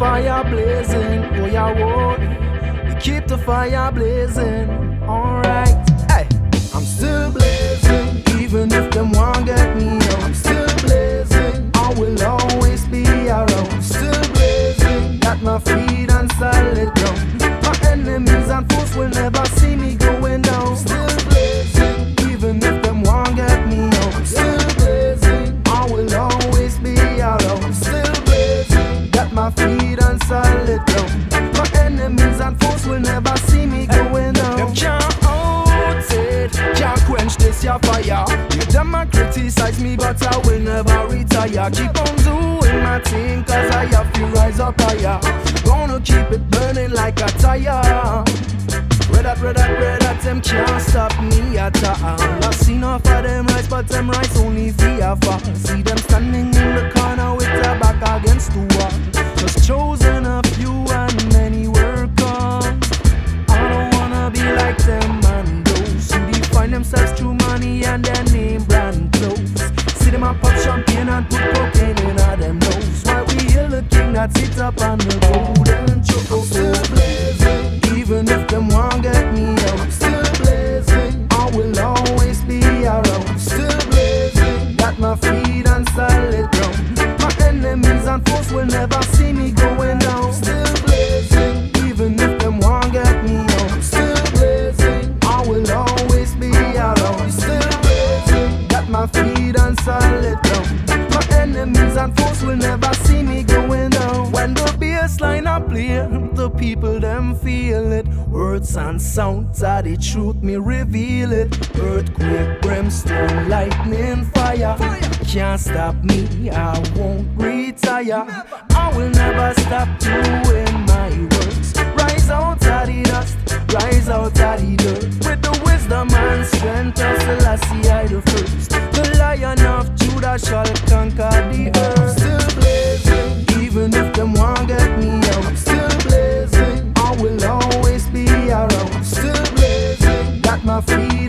fire blazing. Oh yeah, boy, you keep the fire blazing. Alright, hey, I'm still blazing, even if them won't get me out. I'm still blazing, I will always be around. Still blazing, got my feet on solid ground. My enemies and foes will never see me going down. Still blazing, even if them won't get me out. I'm still blazing, I will always be around. Still blazing, got my feet on solid ground. My enemies and foes will never see me going down. Them can't out it, can't quench this your fire. You them a criticize me, but I will never retire. Keep on doing my thing, cause I have to rise up higher. Gonna keep it burning like a tire. Red hot, them can't stop me at all. I see enough of them rise, but them rise only via far. See them standing in the corner with their back against the wall. Just chosen a few and many work on. I don't wanna be like them and those who define themselves through money and their name brand clothes. See them a pop champagne and put cocaine in all them nose. While we hail the king that sits up on the golden throne. Still blazing, even if them won't get me out. I'm still blazing, I will always be around. Still blazing, got my feet on solid ground. My enemies and foes will never see me going down. Still blazing, even if them won't get me out. I'm still blazing, I will always be around. Still blazing, got my feet on solid ground. My enemies and foes will never see me going down. When the bass line I play, the people them feel it. Words and sounds are the truth, me reveal it. Earthquake, brimstone, lightning, fire. Can't stop me, I won't retire. I will never stop doing my works. Rise out of the dust, rise out of the dirt. With the wisdom and strength of Selassie I the first. The Lion of Judah shall conquer the earth. Still blazing, even if them won't get me out. I'm still blazing, I will always be around. Still blazing, got my feet